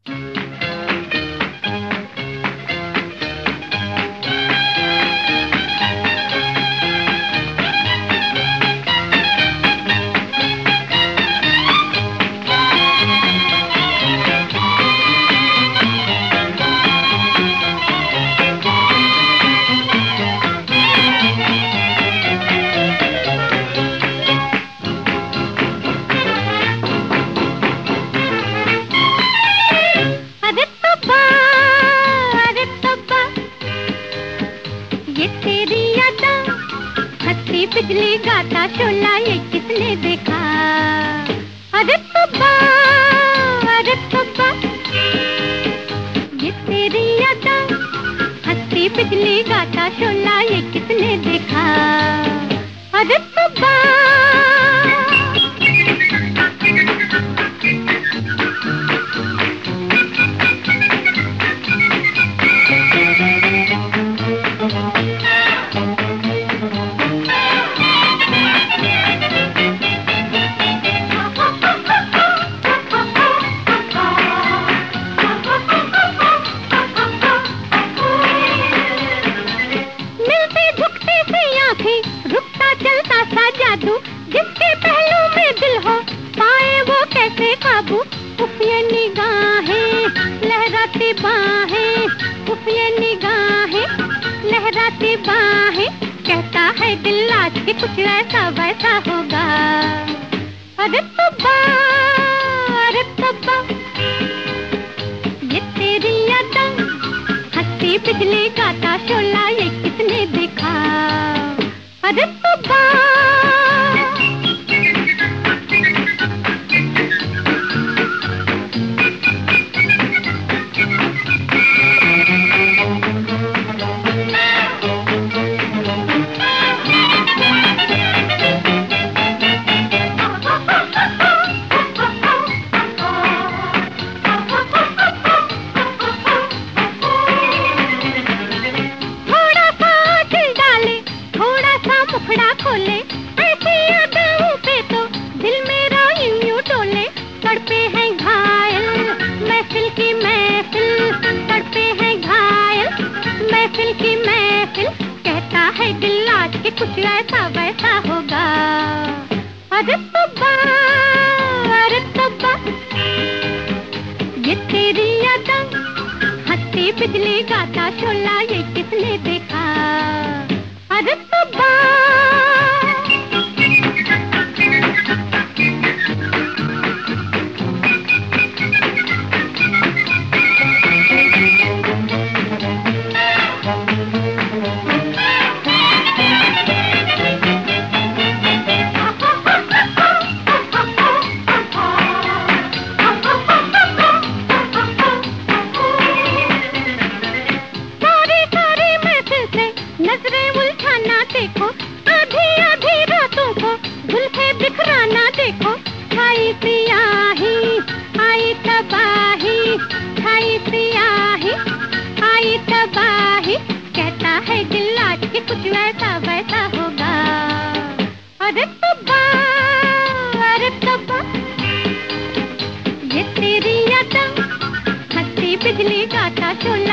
बिजली गाता शोला ये किसने देखा? अरे तब्बा ये तेरी यादा, हंसती बिजली गाता शोला ये किसने देखा? अरे तब्बा जिसके पहलू में दिल हो पाए वो कैसे काबू? उफ ये निगाहें लहराती बाहें, उफ ये निगाहें लहराती बाहें, कहता है दिल आज के कुछ ऐसा वैसा होगा। अरे तब्बा ये तेरी यादा, हंसती बिजली गाता शोला ये किसने देखा? अरे तब्बा खोले ऐसी यादों पे तो दिल मेरा यूं टोले। तड़पे हैं घायल महफिल की महफिल, तड़पे हैं घायल महफिल की महफिल, कहता है दिल आज के कुछ ऐसा वैसा होगा। अरे तब्बा ये तेरी यादा, हंसती बिजली गाता शोला ये किसने देखा? अरे तब्बा नजरें उलझाना देखो, आधी आधी रातों को जुल्फे बिखराना देखो। आई सियाही आई तबाही, आई सियाही आई तबाही, कहता है दिल आज के कुछ ऐसा वैसा होगा। अरे तब्बा ये तेरी यादा, हंसती बिजली गाता शोला